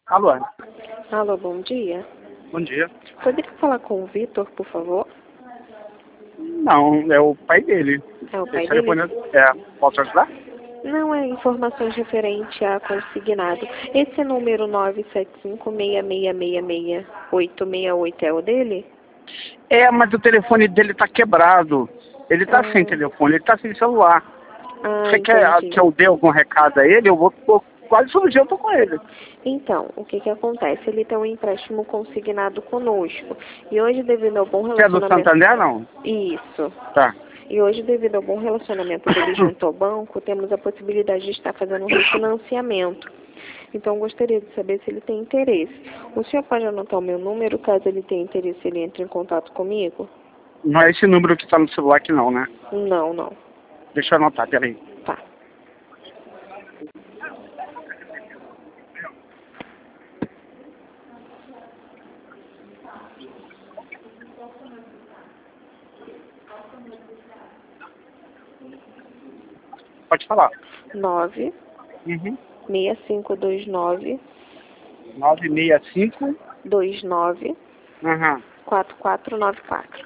Alô? Alô, bom dia. Bom dia. Poderia falar com o Vitor, por favor? Não, é o pai dele. É o pai Esse dele? telefone posso ajudar? Não, é informações referente a consignado. Esse número 975-6666-868 é o dele? É, mas o telefone dele tá quebrado. Ele tá sem telefone, ele tá sem celular. Ah, Você quer entendi. que eu dê algum recado a ele? Eu vou, quase todo dia eu tô com ele. Então, o que acontece? Ele tem um empréstimo consignado conosco. E hoje, devido ao bom Você é do relacionamento... Santander, não? Isso. Tá. E hoje, devido ao bom relacionamento dele junto ao banco, temos a possibilidade de estar fazendo um refinanciamento. Então, gostaria de saber se ele tem interesse. O senhor pode anotar o meu número, caso ele tenha interesse, ele entre em contato comigo? Não é esse número que tá no celular aqui não, né? Não, não. Deixa eu anotar, peraí. Tá. Pode falar. 9 Uhum. 6529 965. 29 Aham. 4494.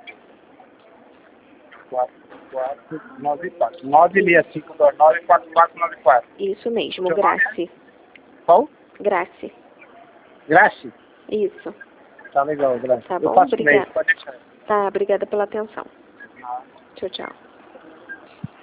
4494. 965294494. Isso mesmo, Seu nome é? Grace. Qual? Grace. Grace? Isso. Tá legal, Grace. Tá Eu bom? faço e-mail, Obrigada. pode deixar. Tá, obrigada pela atenção. Tchau, tchau.